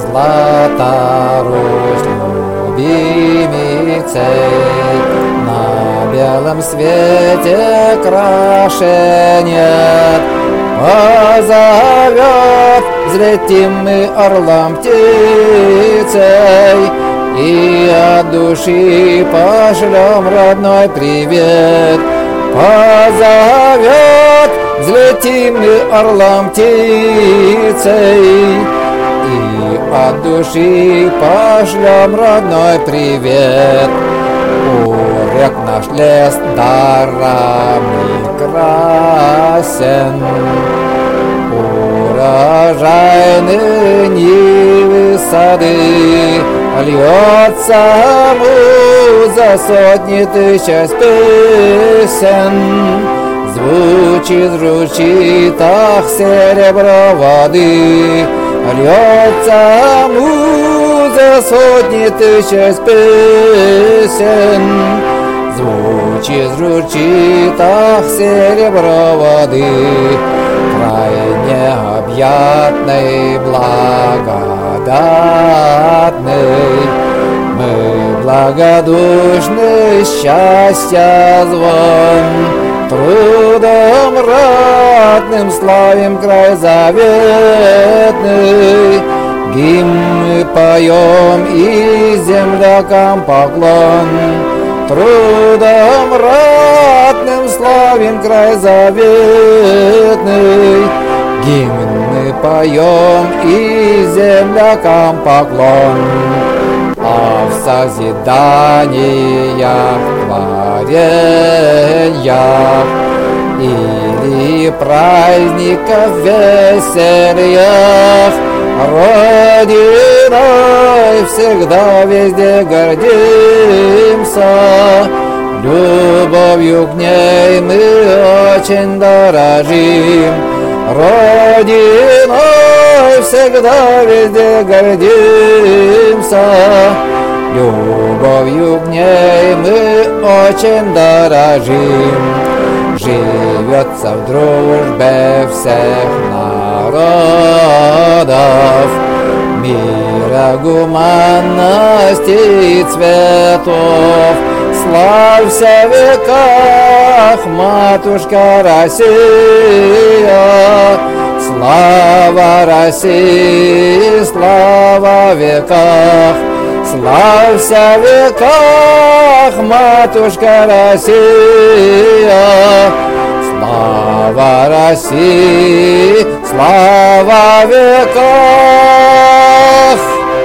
Злата Русь, любимицей, на белом свете краше нет. Позовет, взлетим мы орлом птицей, и от души пошлем родной привет. Позовет, взлетим мы орлом птицей, и от души пошлем родной привет. У рек наш лес дарами красен, урожайные нивы, сады, льется муза сотни тысяч песен. Звучит, журчит, ах, серебро воды, льется муза сотни тысяч песен. Звучит, журчит, ах, серебро воды, край необъятный, благодатный. Мы благодушны, счастья звон, трудом ратным славим край заветный. Гимны поем и землякам поклон, трудом ратным славим край заветный. Гимны поем и землякам поклон. А в созиданиях, творениях или праздников, весельях Родиной всегда везде гордимся. Любовью к ней мы очень дорожим. Родиной всегда везде гордимся. Любовью к ней мы очень дорожим. Живется в дружбе всех народов, мира, гуманности и цветов. Славься в веках, матушка Россия. Слава России, слава в веках. Славься в веках, матушка Россия. Слава России, слава в веках.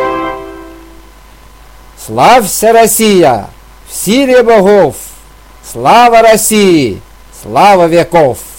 Славься, Россия, в силе богов. Слава России, слава веков.